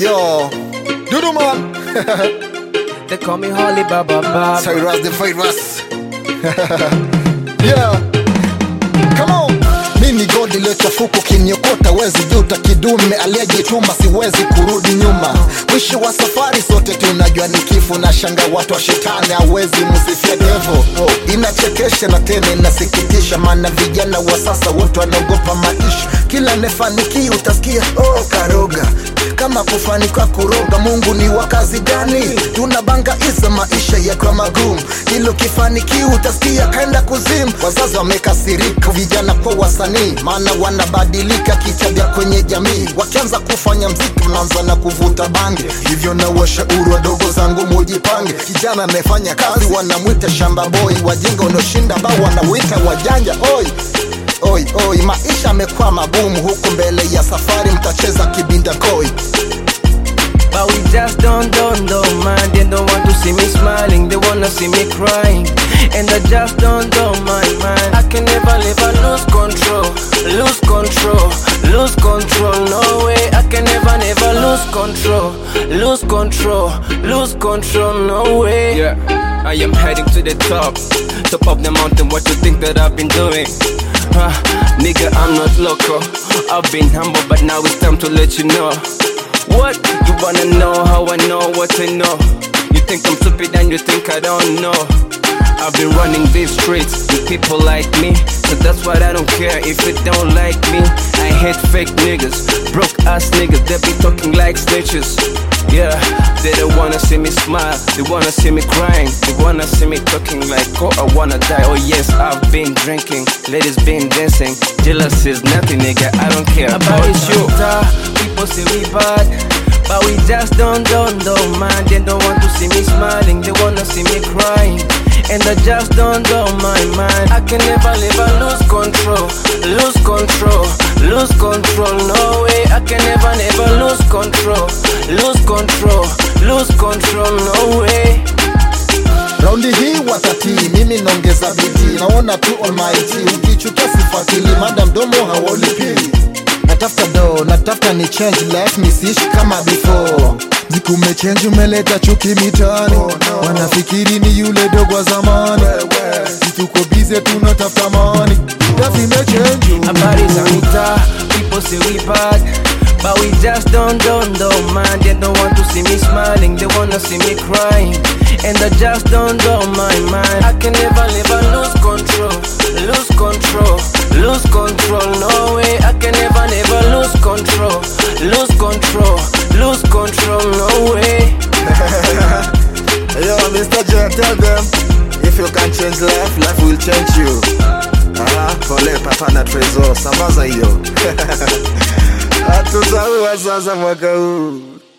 Yo, Dudu man. They call me Holly Baba Baba. Cyrus the virus. Yeah. Come on. Mimi godi lechafuko kinyokota wezi juta kidume aliyejituma siwezi kurudi nyuma. Mwisho wa safari sote tunajua ni kifo na shanga watu wa shetani hawezi msifia devil. Inachekesha na tena inasikitisha maana vijana wa sasa wote wanaogopa maisha. Kila nefaniki utasikia karoga. Kama kufanikiwa kuroga Mungu ni wakazi gani? Tunabanga isa maisha ya kwa magumu. Hilo kifaniki utasikia kaenda kuzimu. Wazazi wamekasirika vijana kwa wasanii maana wanabadilika kitabia kwenye jamii. Wakianza kufanya mziki unaanza na kuvuta bangi. Hivyo na washauri wadogo zangu mujipange. Kijana anayefanya kazi wanamwita shamba boy. Wajinga unaoshinda bao wanawita wajanja. Oi, maisha yamekuwa magumu huku mbele ya safari mtacheza kibinda koi. But we just don't mind. They don't want to see me smiling, they wanna see me crying. And I just don't mind. I can never lose control, no way. I can never lose control, no way. Yeah, I am heading to the top of the mountain. What you think that I've been doing? Nigga, I'm not loco. I've been humble, but now it's time to let you know. What? You wanna know how I know what I know? You think I'm stupid and you think I don't know. I've been running these streets with people like me, so that's what I don't care if you don't like me. I hate fake niggas, broke ass niggas, they be talking like snitches. Yeah, they don't wanna see me smile, they wanna see me crying, they wanna see me talking like, oh, I wanna die. Oh yes, I've been drinking, ladies been dancing. Jealous is nothing, nigga, I don't care about you. People say we bad, but we just don't mind. They don't want to see me smiling, they wanna see me crying. And I just don't mind. I can never lose control, no way. I can never lose control, no way. Raundi hii watatii, mimi naongeza bidii. Naona tu almighty, ukichukia sifatili, madam domo hawolipi. Natafuta ni change life, nisiishi kama before. Ziku umechange umeleta chuki mitani. Wanafikiri ni yule dogo wa zamani. Situko busy tunatafuta money. Dafi imechange. Habari za mitaa, people say we bad, but we just don't mind. They don't want to see me smiling, they wanna see me crying. And I just don't mind. I can never lose control, no way. I can never lose control, no way. Yo, Mr. J, tell them, if you can change life will change you. Pole papa na Trezor, sambaza hiyo. Hatuzawi wazaza mwaka huu.